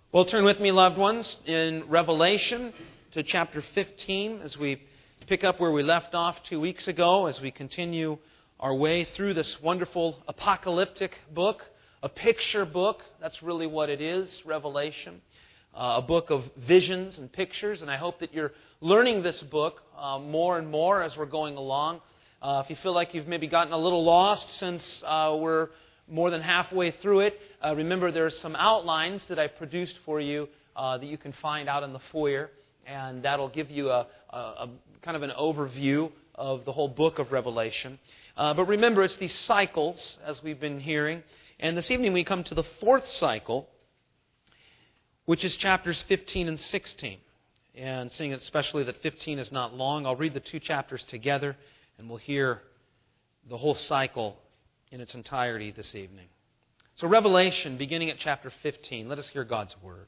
Well, turn with me, loved ones, in Revelation to chapter 15 as we pick up where we left off 2 weeks ago, as we continue our way through this wonderful apocalyptic book, a picture book. That's really what it is, Revelation. A book of visions and pictures, and I hope that you're learning this book more and more as we're going along. If you feel like you've maybe gotten a little lost since we're more than halfway through it, remember there's some outlines that I produced for you that you can find out in the foyer, and that'll give you a kind of an overview of the whole book of Revelation. But remember, it's these cycles, as we've been hearing, and this evening we come to the fourth cycle, which is chapters 15 and 16. And seeing especially that 15 is not long, I'll read the two chapters together, and we'll hear the whole cycle in its entirety this evening. So Revelation, beginning at chapter 15, let us hear God's Word.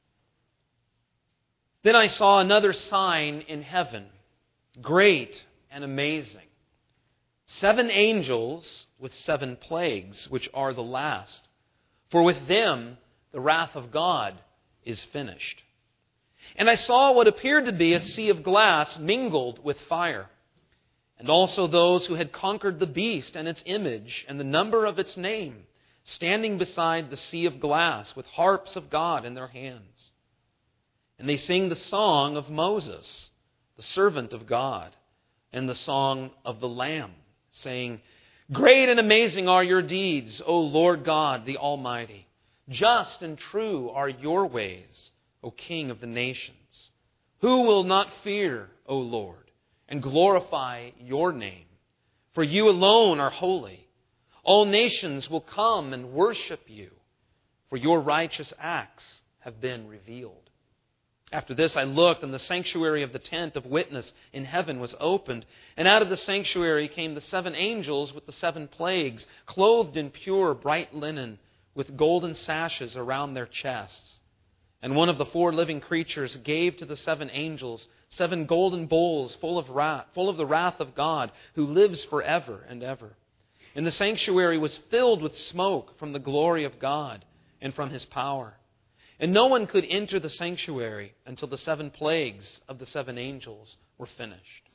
Then I saw another sign in heaven, great and amazing. 7 angels with 7 plagues, which are the last. For with them the wrath of God is finished. And I saw what appeared to be a sea of glass mingled with fire, and also those who had conquered the beast and its image and the number of its name, standing beside the sea of glass with harps of God in their hands. And they sing the song of Moses, the servant of God, and the song of the Lamb, saying, Great and amazing are your deeds, O Lord God, the Almighty. Just and true are your ways, O King of the nations. Who will not fear, O Lord, and glorify your name? For you alone are holy. All nations will come and worship you, for your righteous acts have been revealed. After this I looked, and the sanctuary of the tent of witness in heaven was opened, and out of the sanctuary came the 7 angels with the 7 plagues, clothed in pure bright linen, with golden sashes around their chests. And one of the 4 living creatures gave to the 7 angels 7 golden bowls full of the wrath of God, who lives forever and ever. And the sanctuary was filled with smoke from the glory of God and from His power. And no one could enter the sanctuary until the 7 plagues of the 7 angels were finished.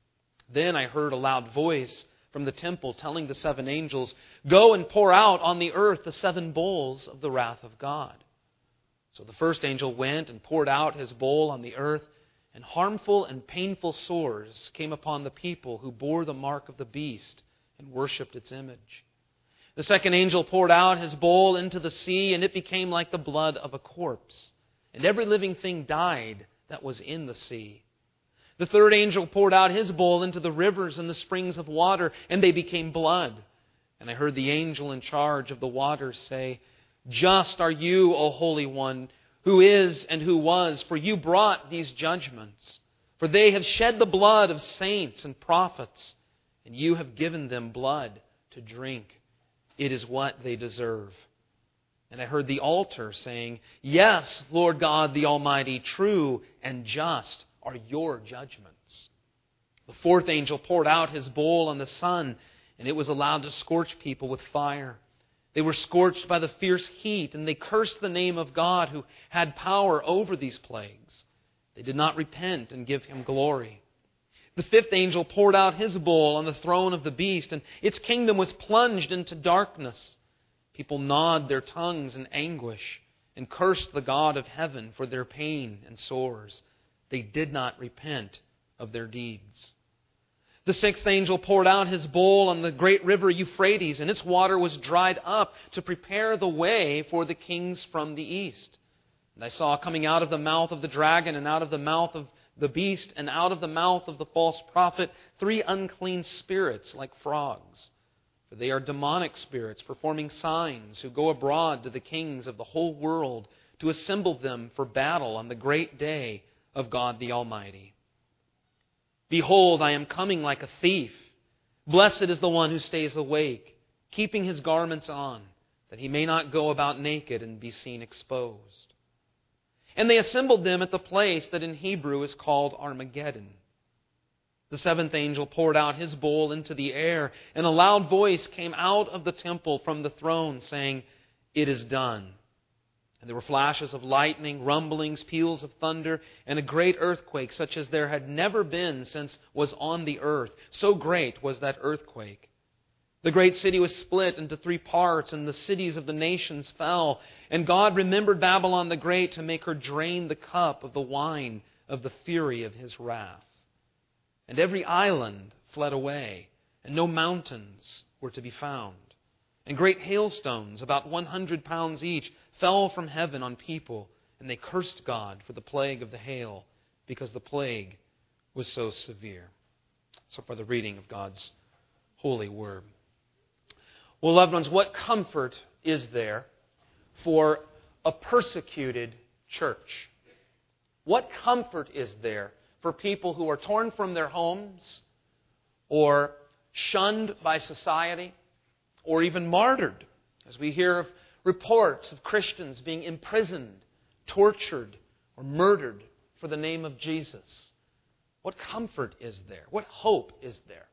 Then I heard a loud voice from the temple telling the 7 angels, Go and pour out on the earth the 7 bowls of the wrath of God. So the first angel went and poured out his bowl on the earth, and harmful and painful sores came upon the people who bore the mark of the beast and worshipped its image. The second angel poured out his bowl into the sea, and it became like the blood of a corpse, and every living thing died that was in the sea. The third angel poured out his bowl into the rivers and the springs of water, and they became blood. And I heard the angel in charge of the waters say, Just are you, O Holy One, who is and who was, for you brought these judgments. For they have shed the blood of saints and prophets, and you have given them blood to drink. It is what they deserve. And I heard the altar saying, Yes, Lord God the Almighty, true and just are your judgments. The fourth angel poured out his bowl on the sun, and it was allowed to scorch people with fire. They were scorched by the fierce heat, and they cursed the name of God who had power over these plagues. They did not repent and give Him glory. The fifth angel poured out his bowl on the throne of the beast, and its kingdom was plunged into darkness. People gnawed their tongues in anguish and cursed the God of heaven for their pain and sores. They did not repent of their deeds. The sixth angel poured out his bowl on the great river Euphrates, and its water was dried up to prepare the way for the kings from the east. And I saw coming out of the mouth of the dragon, and out of the mouth of the beast, and out of the mouth of the false prophet, 3 unclean spirits like frogs. For they are demonic spirits performing signs, who go abroad to the kings of the whole world to assemble them for battle on the great day of God the Almighty. Behold, I am coming like a thief. Blessed is the one who stays awake, keeping his garments on, that he may not go about naked and be seen exposed. And they assembled them at the place that in Hebrew is called Armageddon. The seventh angel poured out his bowl into the air, and a loud voice came out of the temple from the throne, saying, It is done. And there were flashes of lightning, rumblings, peals of thunder, and a great earthquake, such as there had never been since was on the earth. So great was that earthquake. The great city was split into 3 parts, and the cities of the nations fell. And God remembered Babylon the Great to make her drain the cup of the wine of the fury of His wrath. And every island fled away, and no mountains were to be found. And great hailstones, about 100 pounds each, fell from heaven on people, and they cursed God for the plague of the hail, because the plague was so severe. So far the reading of God's holy word. Well, loved ones, what comfort is there for a persecuted church? What comfort is there for people who are torn from their homes, or shunned by society, or even martyred? As we hear of reports of Christians being imprisoned, tortured, or murdered for the name of Jesus. What comfort is there? What hope is there?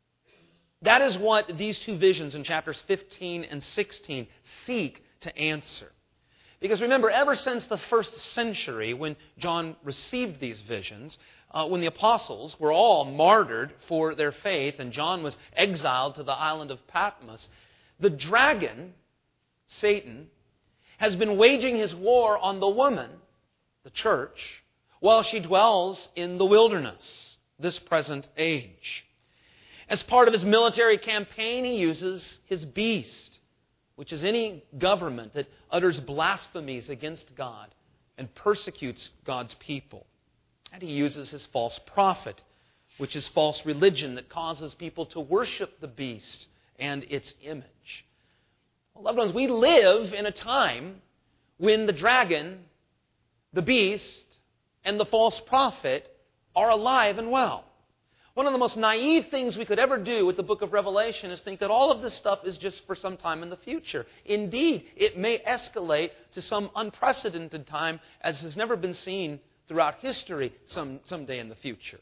That is what these 2 visions in chapters 15 and 16 seek to answer. Because remember, ever since the first century, when John received these visions, when the apostles were all martyred for their faith and John was exiled to the island of Patmos, the dragon, Satan, has been waging his war on the woman, the church, while she dwells in the wilderness, this present age. As part of his military campaign, he uses his beast, which is any government that utters blasphemies against God and persecutes God's people. And he uses his false prophet, which is false religion that causes people to worship the beast and its image. Well, loved ones, we live in a time when the dragon, the beast, and the false prophet are alive and well. One of the most naive things we could ever do with the book of Revelation is think that all of this stuff is just for some time in the future. Indeed, it may escalate to some unprecedented time as has never been seen throughout history someday in the future.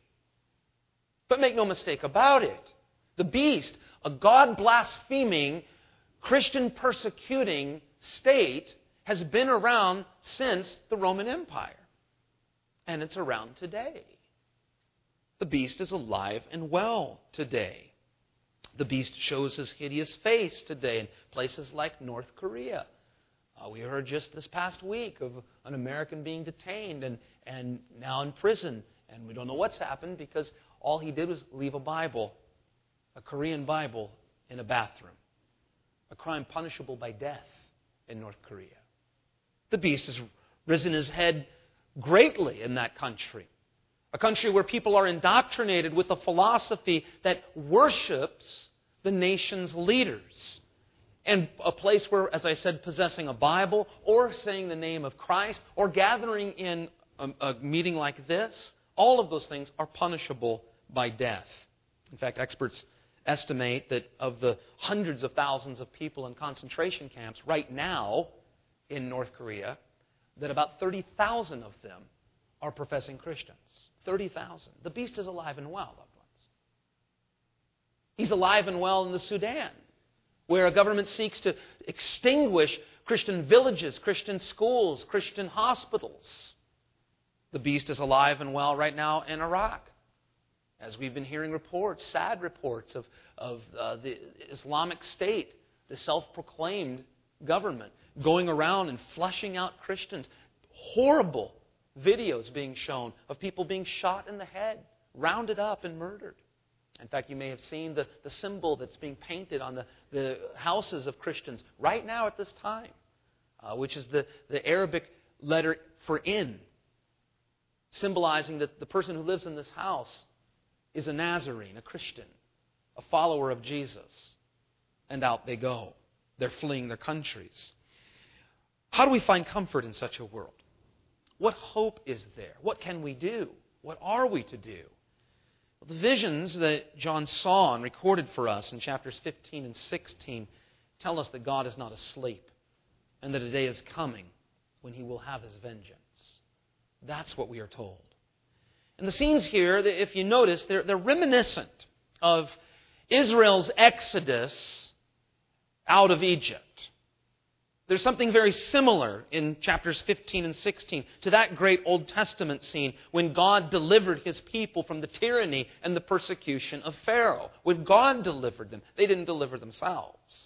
But make no mistake about it. The beast, a God-blaspheming, Christian-persecuting state, has been around since the Roman Empire. And it's around today. The beast is alive and well today. The beast shows his hideous face today in places like North Korea. We heard just this past week of an American being detained and now in prison. And we don't know what's happened because all he did was leave a Bible, a Korean Bible, in a bathroom. A crime punishable by death in North Korea. The beast has risen his head greatly in that country. A country where people are indoctrinated with a philosophy that worships the nation's leaders. And a place where, as I said, possessing a Bible or saying the name of Christ or gathering in a meeting like this, all of those things are punishable by death. In fact, experts estimate that of the hundreds of thousands of people in concentration camps right now in North Korea, that about 30,000 of them are professing Christians. 30,000. The beast is alive and well, loved ones. He's alive and well in the Sudan, where a government seeks to extinguish Christian villages, Christian schools, Christian hospitals. The beast is alive and well right now in Iraq, as we've been hearing reports, sad reports of the Islamic State, the self-proclaimed government, going around and flushing out Christians. Horrible videos being shown of people being shot in the head, rounded up and murdered. In fact, you may have seen the symbol that's being painted on the houses of Christians right now at this time, which is the Arabic letter for in, symbolizing that the person who lives in this house is a Nazarene, a Christian, a follower of Jesus. And out they go. They're fleeing their countries. How do we find comfort in such a world? What hope is there? What can we do? What are we to do? Well, the visions that John saw and recorded for us in chapters 15 and 16 tell us that God is not asleep and that a day is coming when He will have His vengeance. That's what we are told. And the scenes here, if you notice, they're reminiscent of Israel's exodus out of Egypt. There's something very similar in chapters 15 and 16 to that great Old Testament scene when God delivered His people from the tyranny and the persecution of Pharaoh. When God delivered them, they didn't deliver themselves.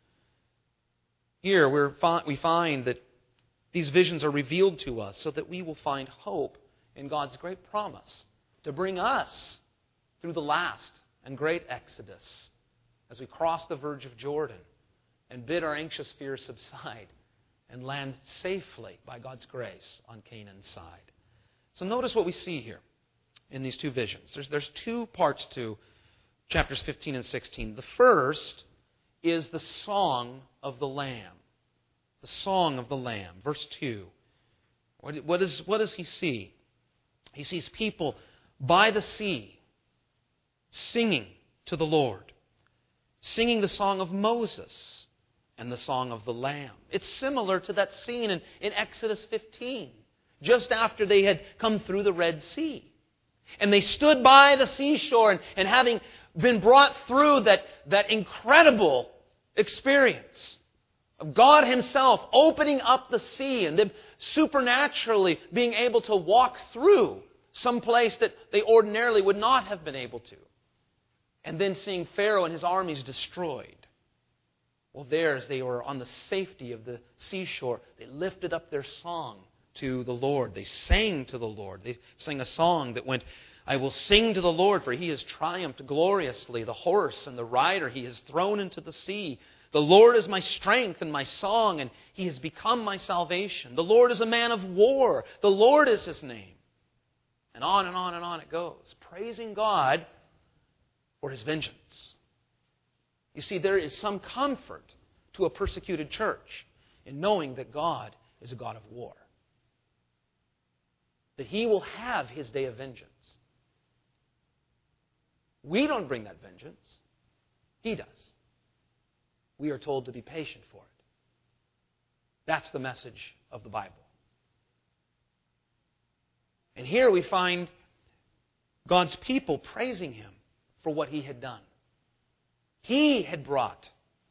Here we find that these visions are revealed to us so that we will find hope in God's great promise to bring us through the last and great Exodus as we cross the verge of Jordan and bid our anxious fears subside and land safely by God's grace on Canaan's side. So notice what we see here in these two visions. There's two parts to chapters 15 and 16. The first is the song of the Lamb. The song of the Lamb. Verse 2. What does he see? He sees people by the sea singing to the Lord. Singing the song of Moses and the song of the Lamb. It's similar to that scene in Exodus 15, just after they had come through the Red Sea. And they stood by the seashore and having been brought through that incredible experience of God Himself opening up the sea and them supernaturally being able to walk through some place that they ordinarily would not have been able to. And then seeing Pharaoh and his armies destroyed. Well, there, as they were on the safety of the seashore, they lifted up their song to the Lord. They sang to the Lord. They sang a song that went, I will sing to the Lord, for He has triumphed gloriously. The horse and the rider He has thrown into the sea. The Lord is my strength and my song, and He has become my salvation. The Lord is a man of war. The Lord is His name. And on and on and on it goes, praising God for His vengeance. You see, there is some comfort to a persecuted church in knowing that God is a God of war. That He will have His day of vengeance. We don't bring that vengeance. He does. We are told to be patient for it. That's the message of the Bible. And here we find God's people praising Him for what He had done. He had brought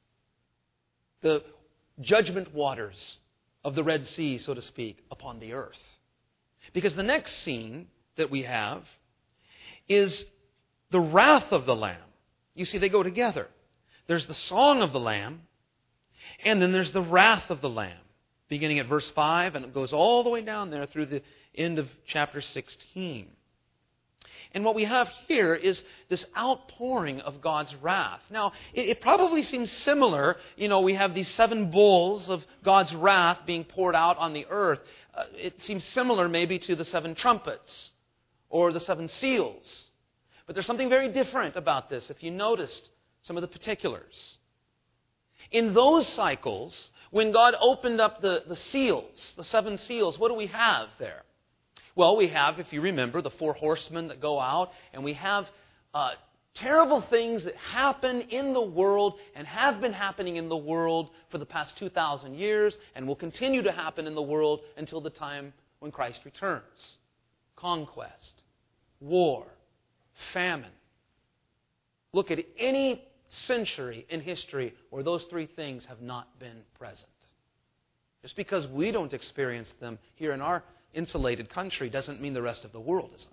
the judgment waters of the Red Sea, so to speak, upon the earth. Because the next scene that we have is the wrath of the Lamb. You see, they go together. There's the song of the Lamb, and then there's the wrath of the Lamb, beginning at verse 5, and it goes all the way down there through the end of chapter 16. And what we have here is this outpouring of God's wrath. Now, it probably seems similar. You know, we have these 7 bowls of God's wrath being poured out on the earth. It seems similar maybe to the 7 trumpets or the 7 seals. But there's something very different about this, if you noticed some of the particulars. In those cycles, when God opened up the seals, the 7 seals, what do we have there? Well, we have, if you remember, the 4 horsemen that go out, and we have terrible things that happen in the world and have been happening in the world for the past 2,000 years and will continue to happen in the world until the time when Christ returns. Conquest, war, famine. Look at any century in history where those 3 things have not been present. Just because we don't experience them here in our insulated country doesn't mean the rest of the world isn't.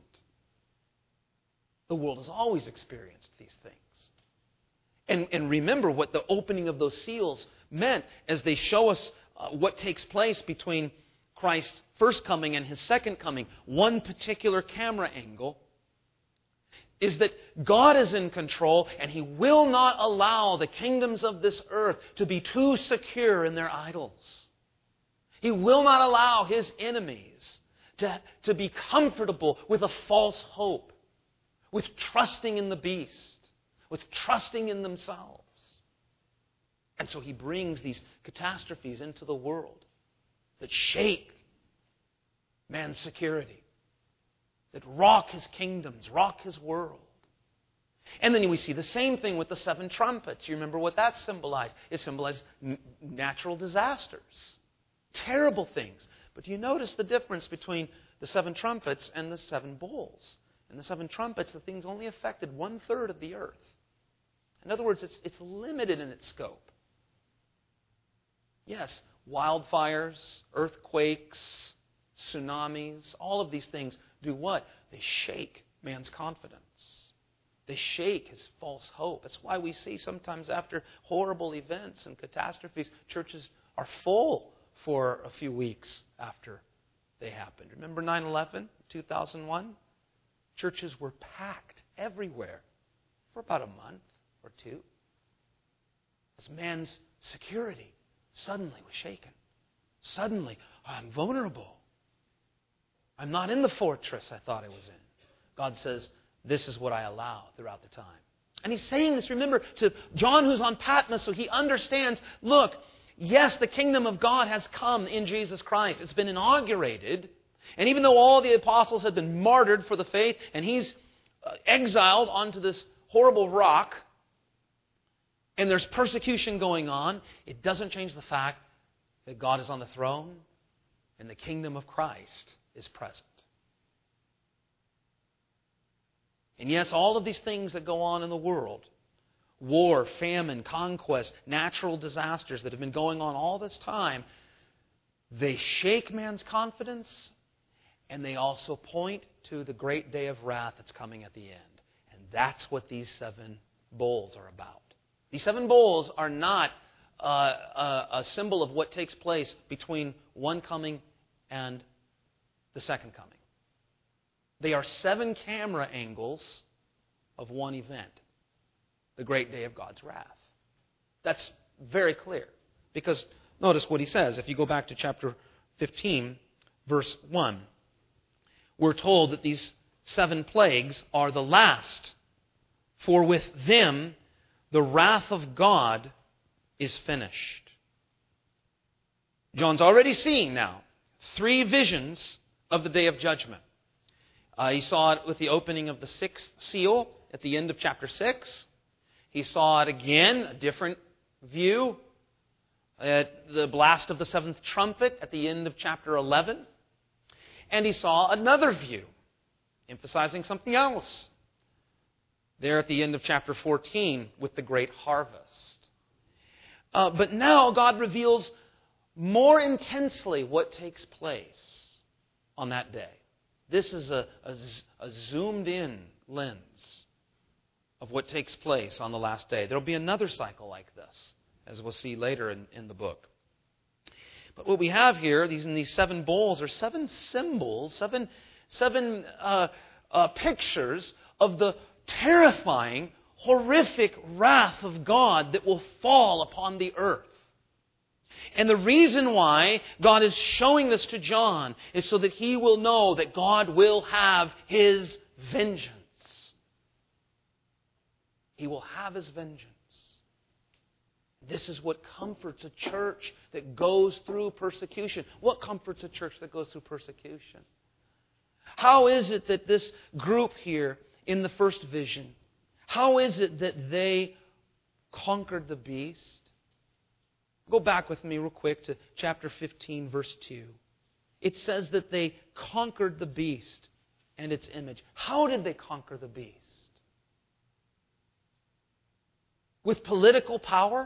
The world has always experienced these things. And remember what the opening of those seals meant as they show us what takes place between Christ's first coming and His second coming. One particular camera angle is that God is in control and He will not allow the kingdoms of this earth to be too secure in their idols. He will not allow His enemies to be comfortable with a false hope, with trusting in the beast, with trusting in themselves. And so He brings these catastrophes into the world that shake man's security, that rock his kingdoms, rock his world. And then we see the same thing with the 7 trumpets. You remember what that symbolized? It symbolized natural disasters. Terrible things. But do you notice the difference between the 7 trumpets and the 7 bowls? In the 7 trumpets, the things only affected 1/3 of the earth. In other words, it's limited in its scope. Yes, wildfires, earthquakes, tsunamis, all of these things do what? They shake man's confidence. They shake his false hope. That's why we see sometimes after horrible events and catastrophes, churches are full for a few weeks after they happened. Remember 9/11, 2001? Churches were packed everywhere for about a month or two. As man's security suddenly was shaken. Suddenly, I'm vulnerable. I'm not in the fortress I thought I was in. God says, this is what I allow throughout the time. And He's saying this, remember, to John who's on Patmos, so he understands, look, yes, the kingdom of God has come in Jesus Christ. It's been inaugurated. And even though all the apostles had been martyred for the faith, and he's exiled onto this horrible rock, and there's persecution going on, it doesn't change the fact that God is on the throne and the kingdom of Christ is present. And yes, all of these things that go on in the world, war, famine, conquest, natural disasters that have been going on all this time, they shake man's confidence, and they also point to the great day of wrath that's coming at the end. And that's what these 7 bowls are about. These 7 bowls are not a symbol of what takes place between one coming and the second coming. They are 7 camera angles of one event, the great day of God's wrath. That's very clear. Because notice what he says. If you go back to chapter 15, verse 1, we're told that these 7 plagues are the last. For with them the wrath of God is finished. John's already seeing now 3 visions of the day of judgment. He saw it with the opening of the 6th seal at the end of chapter 6. He saw it again, a different view, at the blast of the 7th trumpet at the end of chapter 11. And he saw another view, emphasizing something else, there at the end of chapter 14 with the great harvest. But now God reveals more intensely what takes place on that day. This is a zoomed-in lens of what takes place on the last day. There will be another cycle like this, as we'll see later in the book. But what we have here, these 7 bowls, are 7 symbols, seven pictures of the terrifying, horrific wrath of God that will fall upon the earth. And the reason why God is showing this to John is so that he will know that God will have His vengeance. He will have His vengeance. This is what comforts a church that goes through persecution. What comforts a church that goes through persecution? How is it that this group here in the first vision, how is it that they conquered the beast? Go back with me real quick to chapter 15, verse 2. It says that they conquered the beast and its image. How did they conquer the beast? With political power?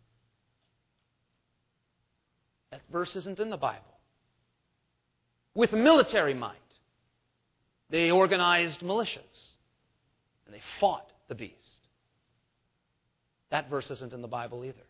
That verse isn't in the Bible. With military might. They organized militias and they fought the beast. That verse isn't in the Bible either.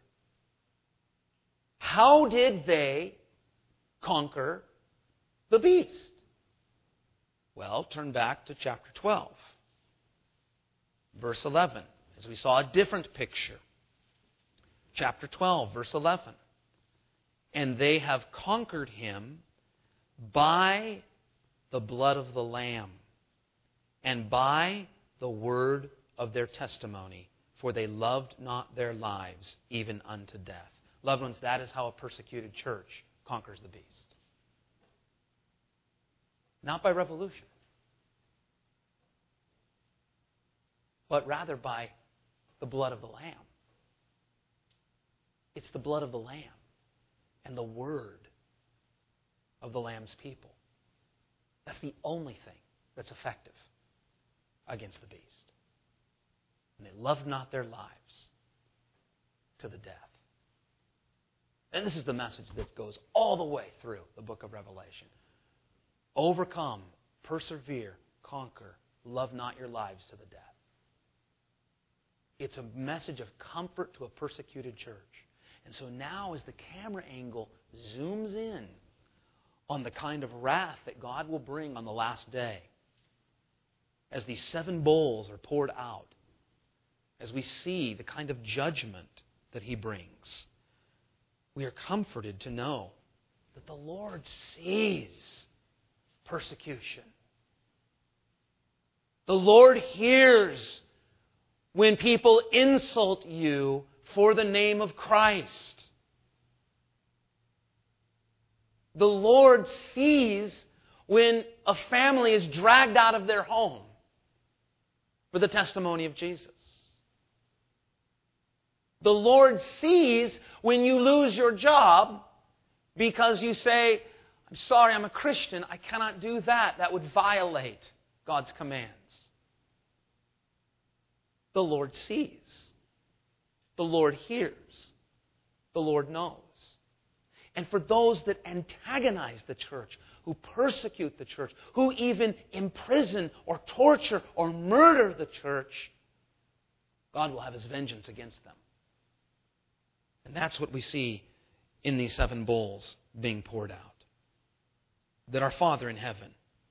How did they conquer the beast? Well, turn back to chapter 12, verse 11, as we saw a different picture. Chapter 12, verse 11. And they have conquered him by the blood of the Lamb and by the word of their testimony, for they loved not their lives even unto death. Loved ones, that is how a persecuted church conquers the beast. Not by revolution, but rather by the blood of the Lamb. It's the blood of the Lamb and the word of the Lamb's people. That's the only thing that's effective against the beast. And they loved not their lives to the death. And this is the message that goes all the way through the book of Revelation. Overcome, persevere, conquer, love not your lives to the death. It's a message of comfort to a persecuted church. And so now as the camera angle zooms in on the kind of wrath that God will bring on the last day, as these 7 bowls are poured out, as we see the kind of judgment that He brings, we are comforted to know that the Lord sees persecution. The Lord hears when people insult you for the name of Christ. The Lord sees when a family is dragged out of their home for the testimony of Jesus. The Lord sees when you lose your job because you say, I'm sorry, I'm a Christian. I cannot do that. That would violate God's commands. The Lord sees. The Lord hears. The Lord knows. And for those that antagonize the church, who persecute the church, who even imprison or torture or murder the church, God will have His vengeance against them. And that's what we see in these 7 bowls being poured out. That our Father in heaven,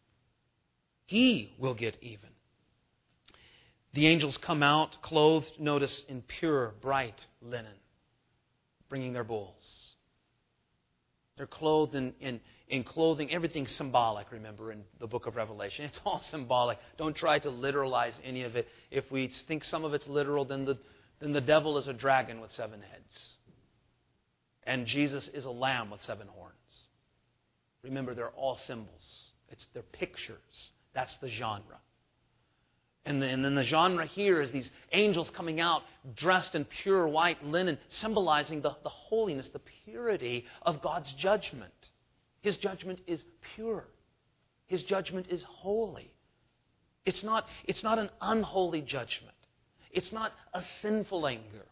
He will get even. The angels come out clothed, notice, in pure, bright linen, bringing their bowls. They're clothed in clothing, everything's symbolic, remember, in the book of Revelation. It's all symbolic. Don't try to literalize any of it. If we think some of it's literal, then the devil is a dragon with 7 heads. And Jesus is a lamb with 7 horns. Remember, they're all symbols. They're pictures. That's the genre. And then the genre here is these angels coming out dressed in pure white linen, symbolizing the holiness, the purity of God's judgment. His judgment is pure. His judgment is holy. It's not an unholy judgment. It's not a sinful anger.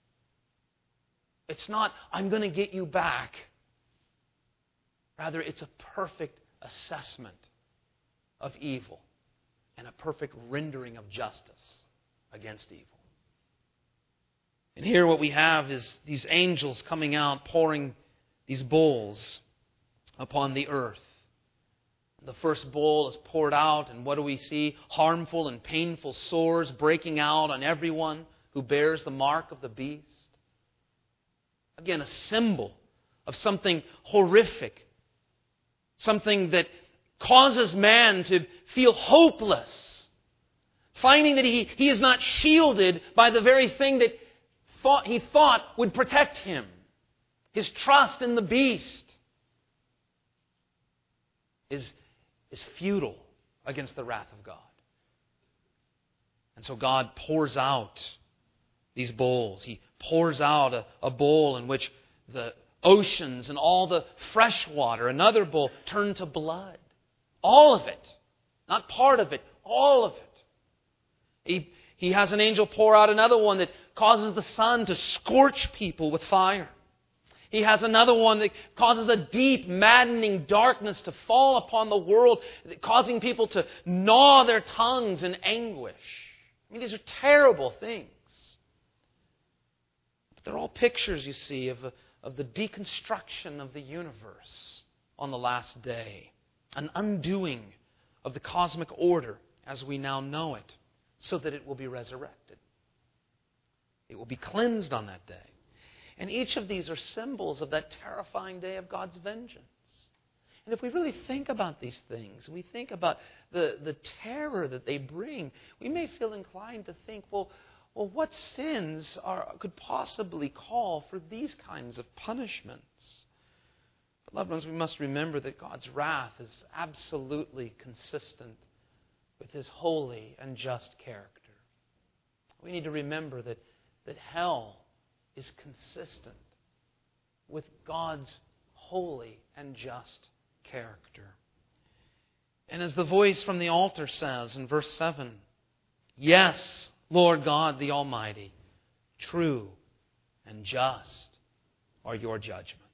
It's not, I'm going to get you back. Rather, it's a perfect assessment of evil and a perfect rendering of justice against evil. And here what we have is these angels coming out, pouring these bowls upon the earth. The first bowl is poured out, and what do we see? Harmful and painful sores breaking out on everyone who bears the mark of the beast. Again, a symbol of something horrific, something that causes man to feel hopeless, finding that he is not shielded by the very thing that he thought would protect him. His trust in the beast is futile against the wrath of God. And so God pours out these bowls. He pours out a bowl in which the oceans and all the fresh water, another bowl, turn to blood. All of it. Not part of it. All of it. He has an angel pour out another one that causes the sun to scorch people with fire. He has another one that causes a deep, maddening darkness to fall upon the world, causing people to gnaw their tongues in anguish. I mean, these are terrible things. But they're all pictures, you see, of the deconstruction of the universe on the last day. An undoing of the cosmic order as we now know it, so that it will be resurrected. It will be cleansed on that day. And each of these are symbols of that terrifying day of God's vengeance. And if we really think about these things, we think about the terror that they bring, we may feel inclined to think, well, what sins could possibly call for these kinds of punishments? But loved ones, we must remember that God's wrath is absolutely consistent with His holy and just character. We need to remember that hell is consistent with God's holy and just character. And as the voice from the altar says in verse 7, yes, Lord God the Almighty, true and just are your judgments.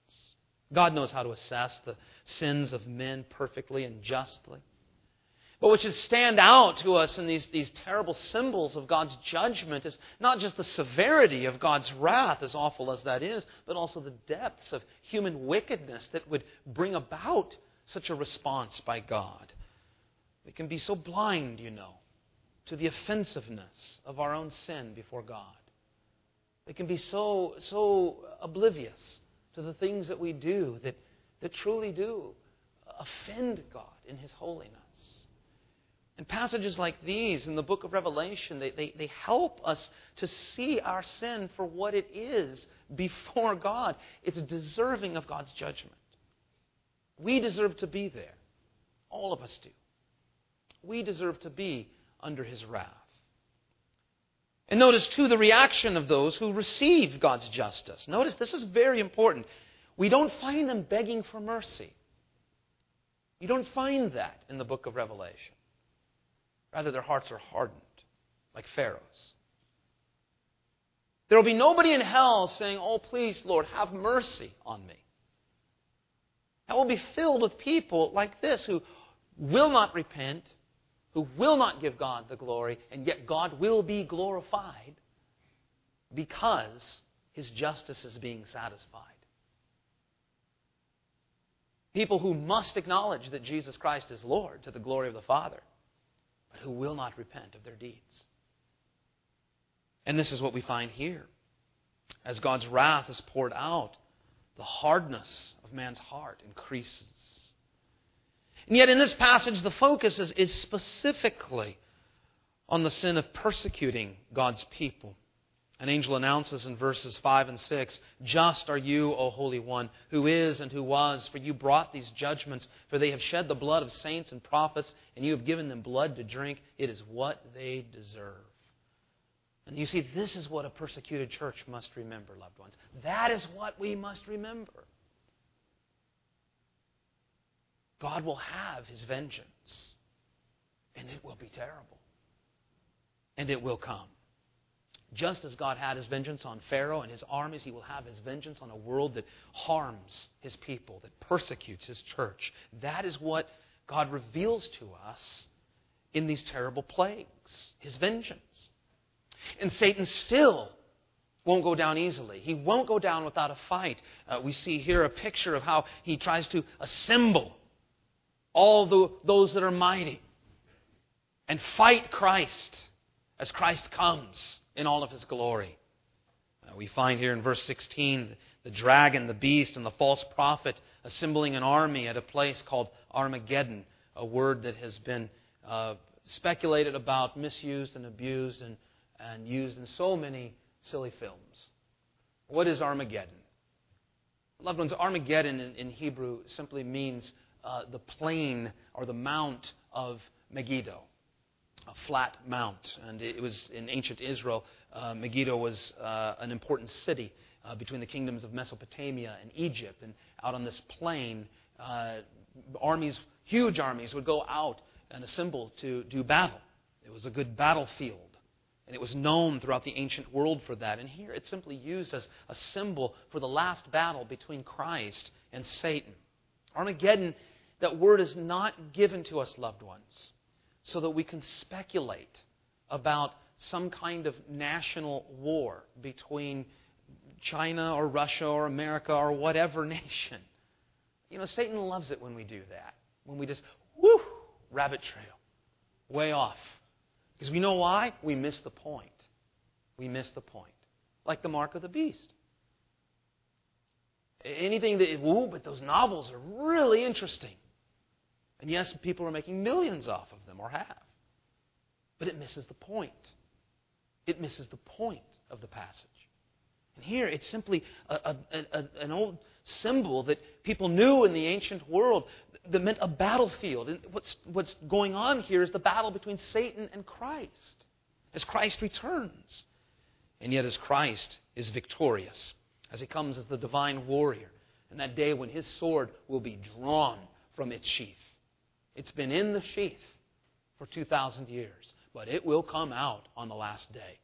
God knows how to assess the sins of men perfectly and justly. But what should stand out to us in these terrible symbols of God's judgment is not just the severity of God's wrath, as awful as that is, but also the depths of human wickedness that would bring about such a response by God. We can be so blind, to the offensiveness of our own sin before God. We can be so oblivious to the things that we do that truly do offend God in His holiness. And passages like these in the book of Revelation, they help us to see our sin for what it is before God. It's deserving of God's judgment. We deserve to be there. All of us do. We deserve to be under His wrath. And notice, too, the reaction of those who receive God's justice. Notice, this is very important. We don't find them begging for mercy. You don't find that in the book of Revelation. Rather, their hearts are hardened, like Pharaoh's. There will be nobody in hell saying, "Oh, please, Lord, have mercy on me." That will be filled with people like this who will not repent, who will not give God the glory, and yet God will be glorified because His justice is being satisfied. People who must acknowledge that Jesus Christ is Lord to the glory of the Father, but who will not repent of their deeds. And this is what we find here. As God's wrath is poured out, the hardness of man's heart increases. And yet in this passage, the focus is specifically on the sin of persecuting God's people. An angel announces in verses 5 and 6, "Just are you, O Holy One, who is and who was, for you brought these judgments, for they have shed the blood of saints and prophets, and you have given them blood to drink. It is what they deserve." And you see, this is what a persecuted church must remember, loved ones. That is what we must remember. God will have His vengeance, and it will be terrible, and it will come. Just as God had His vengeance on Pharaoh and his armies, He will have His vengeance on a world that harms His people, that persecutes His church. That is what God reveals to us in these terrible plagues, His vengeance. And Satan still won't go down easily. He won't go down without a fight. We see here a picture of how he tries to assemble all those that are mighty and fight Christ as Christ comes in all of His glory. We find here in verse 16 the dragon, the beast, and the false prophet assembling an army at a place called Armageddon, a word that has been speculated about, misused and abused, and used in so many silly films. What is Armageddon? Loved ones, Armageddon in Hebrew simply means the plain or the mount of Megiddo. A flat mount. And it was in ancient Israel, Megiddo was an important city between the kingdoms of Mesopotamia and Egypt. And out on this plain, huge armies would go out and assemble to do battle. It was a good battlefield. And it was known throughout the ancient world for that. And here it's simply used as a symbol for the last battle between Christ and Satan. Armageddon, that word is not given to us, loved ones, so that we can speculate about some kind of national war between China or Russia or America or whatever nation. Satan loves it when we do that. When we just, rabbit trail, way off. Because we know why? We miss the point. We miss the point. Like the mark of the beast. Anything but those novels are really interesting. And yes, people are making millions off of them, or have. But it misses the point. It misses the point of the passage. And here, it's simply an old symbol that people knew in the ancient world that meant a battlefield. And what's going on here is the battle between Satan and Christ, as Christ returns. And yet as Christ is victorious, as He comes as the divine warrior, and that day when His sword will be drawn from its sheath. It's been in the sheath for 2,000 years, but it will come out on the last day.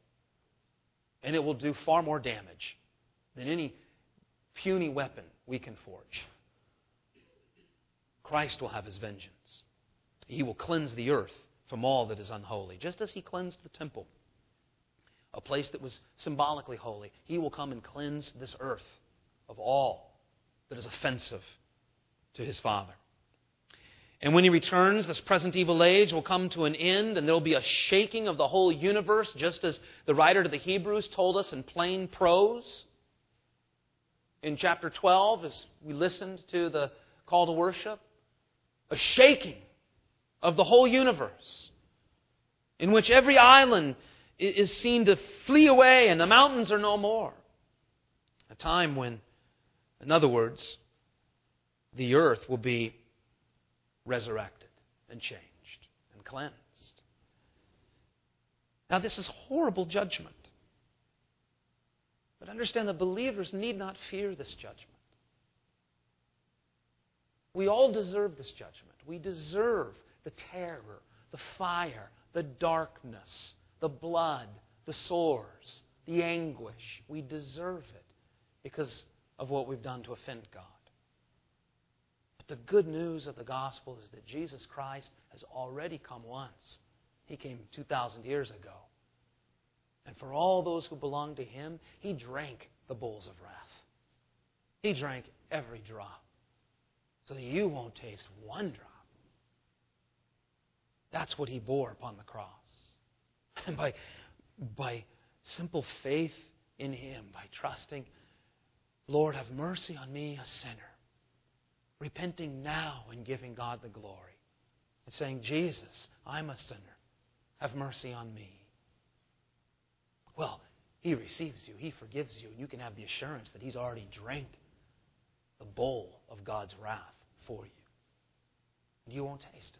And it will do far more damage than any puny weapon we can forge. Christ will have His vengeance. He will cleanse the earth from all that is unholy, just as He cleansed the temple, a place that was symbolically holy. He will come and cleanse this earth of all that is offensive to His Father. And when He returns, this present evil age will come to an end, and there will be a shaking of the whole universe, just as the writer to the Hebrews told us in plain prose. In chapter 12, as we listened to the call to worship, a shaking of the whole universe, in which every island is seen to flee away and the mountains are no more. A time when, in other words, the earth will be resurrected and changed and cleansed. Now, this is horrible judgment. But understand that believers need not fear this judgment. We all deserve this judgment. We deserve the terror, the fire, the darkness, the blood, the sores, the anguish. We deserve it because of what we've done to offend God. But the good news of the gospel is that Jesus Christ has already come once. He came 2,000 years ago. And for all those who belong to Him, He drank the bowls of wrath. He drank every drop so that you won't taste one drop. That's what He bore upon the cross. And by simple faith in Him, by trusting, Lord, have mercy on me, a sinner, repenting now and giving God the glory, and saying, Jesus, I'm a sinner, have mercy on me. Well, He receives you, He forgives you, and you can have the assurance that He's already drank the bowl of God's wrath for you. And you won't taste it.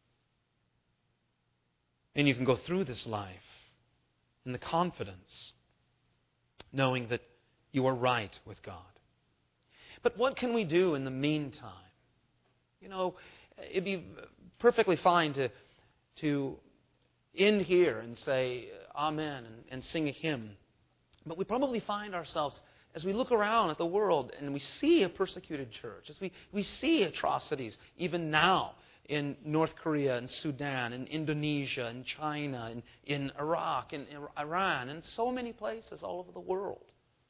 And you can go through this life in the confidence, knowing that you are right with God. But what can we do in the meantime? You know, it'd be perfectly fine to end here and say Amen and sing a hymn. But we probably find ourselves, as we look around at the world and we see a persecuted church, as we see atrocities even now in North Korea and Sudan and Indonesia and China and in Iraq and Iran and so many places all over the world.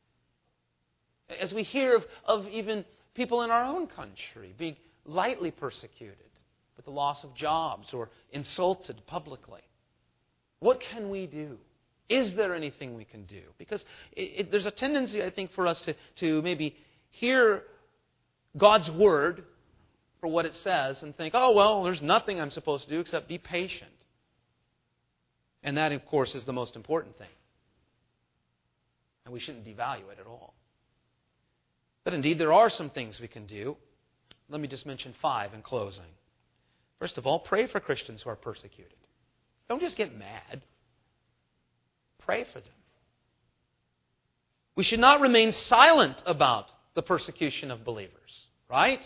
As we hear of even people in our own country being lightly persecuted with the loss of jobs or insulted publicly. What can we do? Is there anything we can do? Because there's a tendency, I think, for us to maybe hear God's Word for what it says and think, oh, well, there's nothing I'm supposed to do except be patient. And that, of course, is the most important thing. And we shouldn't devalue it at all. But indeed, there are some things we can do. Let me just mention 5 in closing. First of all, pray for Christians who are persecuted. Don't just get mad. Pray for them. We should not remain silent about the persecution of believers, right?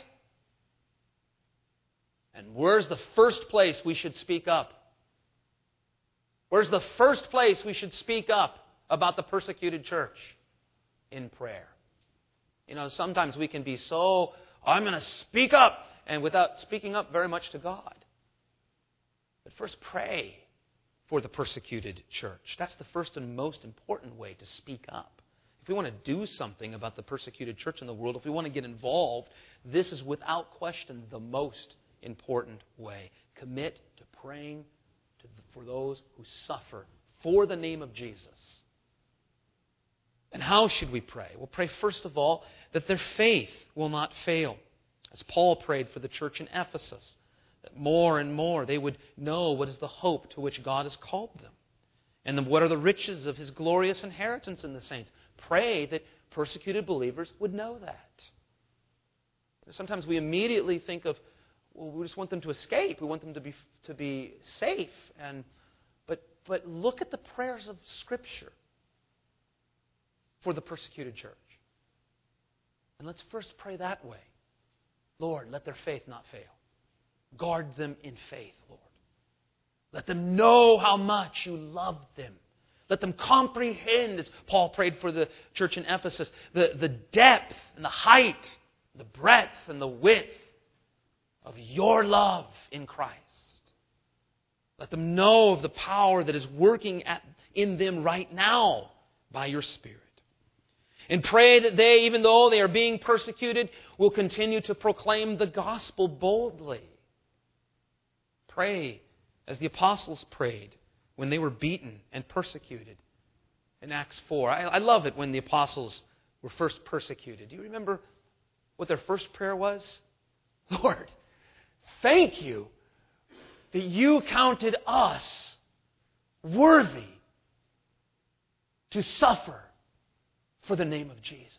And where's the first place we should speak up? Where's the first place we should speak up about the persecuted church? In prayer. You know, sometimes we can be so, I'm going to speak up, and without speaking up very much to God. But first pray for the persecuted church. That's the first and most important way to speak up. If we want to do something about the persecuted church in the world, if we want to get involved, this is without question the most important way. Commit to praying for those who suffer for the name of Jesus. And how should we pray? We'll pray, first of all, that their faith will not fail. As Paul prayed for the church in Ephesus, that more and more they would know what is the hope to which God has called them. And then what are the riches of His glorious inheritance in the saints. Pray that persecuted believers would know that. Sometimes we immediately think of, well, we just want them to escape. We want them to be safe. But look at the prayers of Scripture for the persecuted church. And let's first pray that way. Lord, let their faith not fail. Guard them in faith, Lord. Let them know how much you love them. Let them comprehend, as Paul prayed for the church in Ephesus, the depth and the height, the breadth and the width of your love in Christ. Let them know of the power that is working in them right now by your Spirit. And pray that they, even though they are being persecuted, will continue to proclaim the gospel boldly. Pray as the apostles prayed when they were beaten and persecuted in Acts 4. I love it when the apostles were first persecuted. Do you remember what their first prayer was? Lord, thank you that you counted us worthy to suffer for the name of Jesus.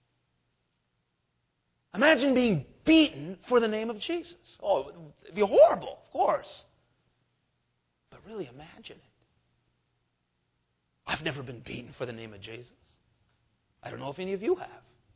Imagine being beaten for the name of Jesus. Oh, it'd be horrible, of course. But really imagine it. I've never been beaten for the name of Jesus. I don't know if any of you have.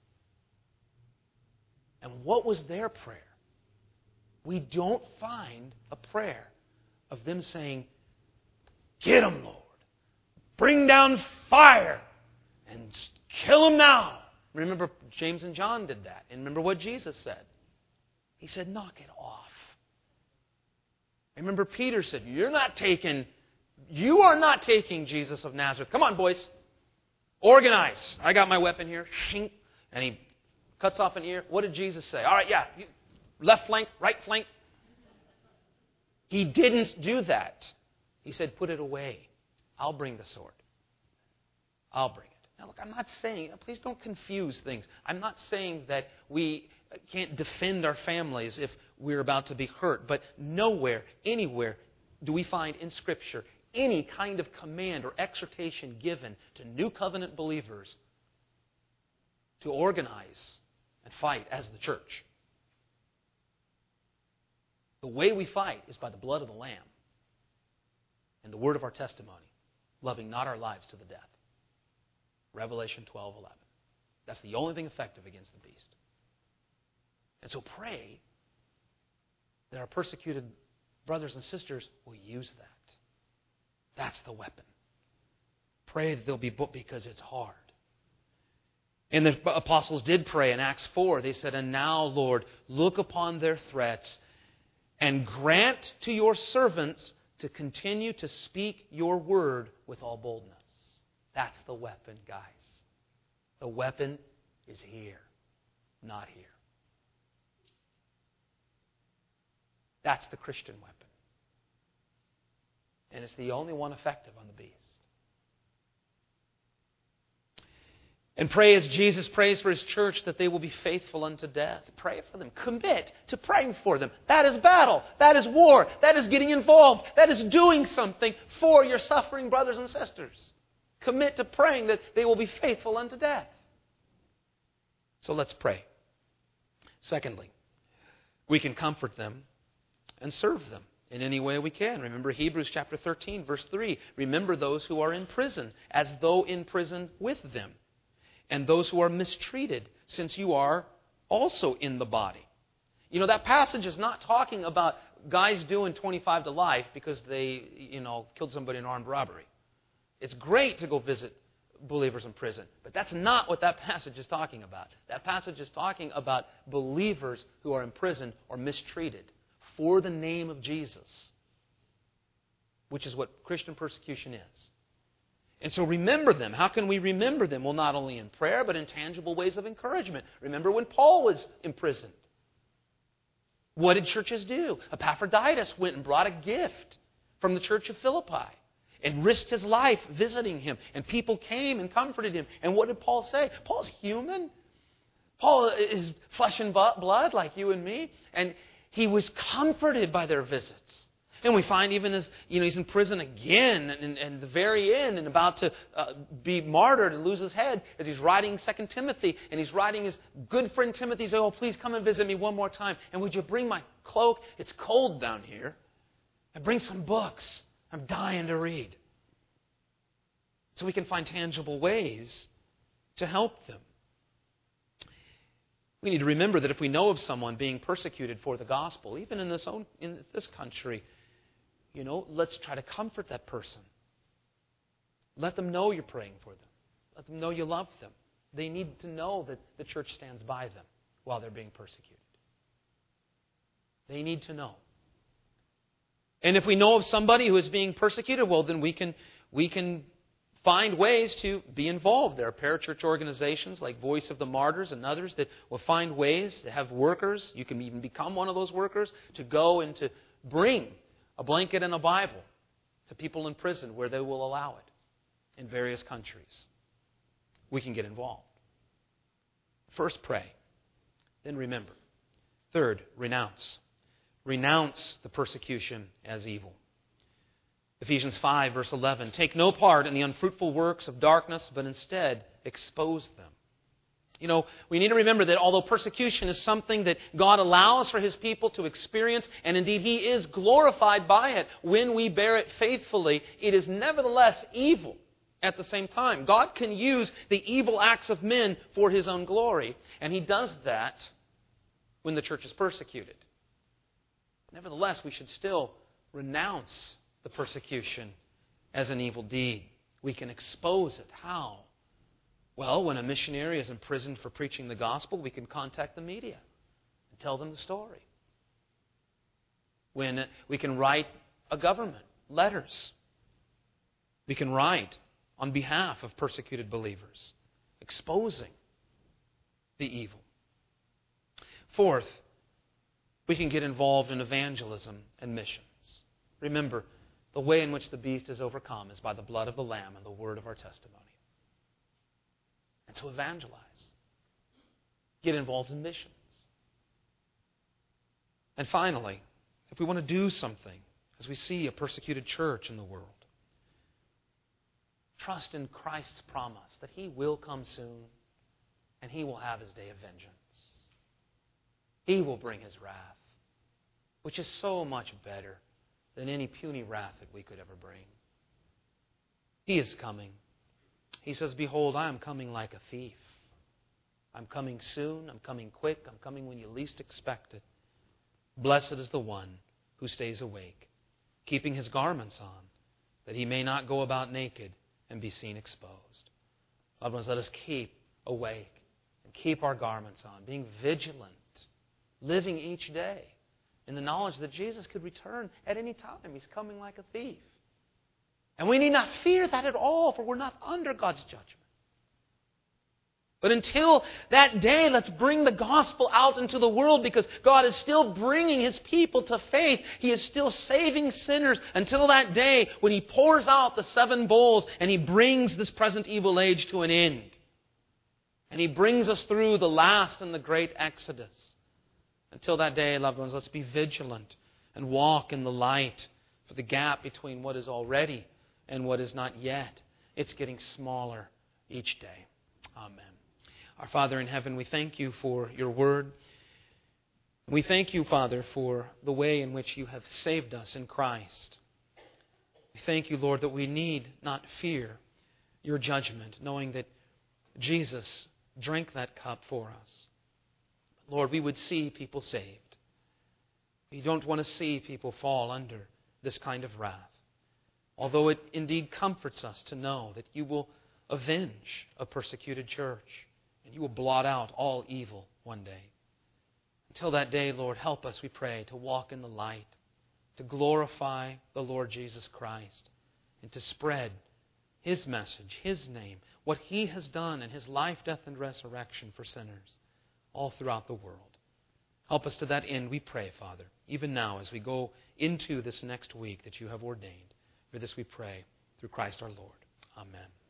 And what was their prayer? We don't find a prayer of them saying, get them, Lord. Bring down fire and kill them now. Remember, James and John did that. And remember what Jesus said. He said, knock it off. Remember, Peter said, you are not taking Jesus of Nazareth. Come on, boys. Organize. I got my weapon here. And he cuts off an ear. What did Jesus say? All right, yeah. Left flank, right flank. He didn't do that. He said, put it away. I'll bring the sword. I'll bring it. Now, look, I'm not saying, please don't confuse things. I'm not saying that we can't defend our families if we're about to be hurt. But nowhere, anywhere, do we find in Scripture any kind of command or exhortation given to New Covenant believers to organize and fight as the church. The way we fight is by the blood of the Lamb and the word of our testimony, loving not our lives to the death. Revelation 12:11. That's the only thing effective against the beast. And so pray that our persecuted brothers and sisters will use that. That's the weapon. Pray that they'll be booked because it's hard. And the apostles did pray in Acts 4. They said, and now, Lord, look upon their threats and grant to your servants to continue to speak your word with all boldness. That's the weapon, guys. The weapon is here, not here. That's the Christian weapon. And it's the only one effective on the beast. And pray as Jesus prays for His church that they will be faithful unto death. Pray for them. Commit to praying for them. That is battle. That is war. That is getting involved. That is doing something for your suffering brothers and sisters. Commit to praying that they will be faithful unto death. So let's pray. Secondly, we can comfort them and serve them in any way we can. Remember Hebrews chapter 13, verse 3. Remember those who are in prison, as though in prison with them, and those who are mistreated, since you are also in the body. You know, that passage is not talking about guys doing 25 to life because they, killed somebody in armed robbery. It's great to go visit believers in prison, but that's not what that passage is talking about. That passage is talking about believers who are in prison or mistreated for the name of Jesus, which is what Christian persecution is. And so remember them. How can we remember them? Well, not only in prayer, but in tangible ways of encouragement. Remember when Paul was imprisoned. What did churches do? Epaphroditus went and brought a gift from the church of Philippi and risked his life visiting him. And people came and comforted him. And what did Paul say? Paul's human. Paul is flesh and blood like you and me. And he was comforted by their visits. And we find even as he's in prison again and the very end and about to be martyred and lose his head as he's writing 2 Timothy and he's writing his good friend Timothy saying, oh, please come and visit me one more time. And would you bring my cloak? It's cold down here. And bring some books. I'm dying to read. So we can find tangible ways to help them. We need to remember that if we know of someone being persecuted for the gospel, even in this country, let's try to comfort that person. Let them know you're praying for them. Let them know you love them. They need to know that the church stands by them while they're being persecuted. They need to know. And if we know of somebody who is being persecuted, well, then we can find ways to be involved. There are parachurch organizations like Voice of the Martyrs and others that will find ways to have workers. You can even become one of those workers to go and to bring a blanket and a Bible to people in prison where they will allow it in various countries. We can get involved. First, pray. Then remember. Third, renounce. Renounce the persecution as evil. Ephesians 5, verse 11. Take no part in the unfruitful works of darkness, but instead expose them. You know, we need to remember that although persecution is something that God allows for His people to experience, and indeed He is glorified by it when we bear it faithfully, it is nevertheless evil at the same time. God can use the evil acts of men for His own glory, and He does that when the church is persecuted. Nevertheless, we should still renounce the persecution as an evil deed. We can expose it. How? Well, when a missionary is imprisoned for preaching the gospel, we can contact the media and tell them the story. When we can write a government letters. We can write on behalf of persecuted believers, exposing the evil. Fourth, we can get involved in evangelism and missions. Remember, the way in which the beast is overcome is by the blood of the Lamb and the word of our testimony. And so evangelize. Get involved in missions. And finally, if we want to do something as we see a persecuted church in the world, trust in Christ's promise that He will come soon and He will have His day of vengeance. He will bring His wrath, which is so much better than any puny wrath that we could ever bring. He is coming. He says, behold, I am coming like a thief. I'm coming soon. I'm coming quick. I'm coming when you least expect it. Blessed is the one who stays awake, keeping his garments on, that he may not go about naked and be seen exposed. Loved ones, let us keep awake and keep our garments on, being vigilant, living each day in the knowledge that Jesus could return at any time. He's coming like a thief. And we need not fear that at all, for we're not under God's judgment. But until that day, let's bring the gospel out into the world, because God is still bringing His people to faith. He is still saving sinners until that day when He pours out the 7 bowls and He brings this present evil age to an end. And He brings us through the last and the great Exodus. Until that day, loved ones, let's be vigilant and walk in the light, for the gap between what is already and what is not yet, it's getting smaller each day. Amen. Our Father in heaven, we thank You for Your word. We thank You, Father, for the way in which You have saved us in Christ. We thank You, Lord, that we need not fear Your judgment, knowing that Jesus drank that cup for us. Lord, we would see people saved. We don't want to see people fall under this kind of wrath. Although it indeed comforts us to know that You will avenge a persecuted church and You will blot out all evil one day. Until that day, Lord, help us, we pray, to walk in the light, to glorify the Lord Jesus Christ, and to spread His message, His name, what He has done in His life, death, and resurrection for sinners all throughout the world. Help us to that end, we pray, Father, even now as we go into this next week that You have ordained. For this we pray through Christ our Lord. Amen.